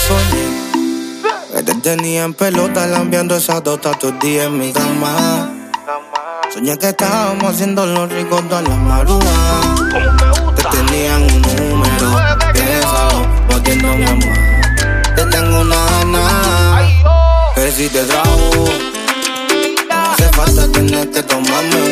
soñé que te tenía en pelota, lambiando esas dos tatuas días en mi cama. Soñé que estábamos haciendo los ricos todas las marujas. Te tenían un número, piénsalo, batiendo mi amor. Te tengo una gana, que si te trago, no hace falta tener que tomarme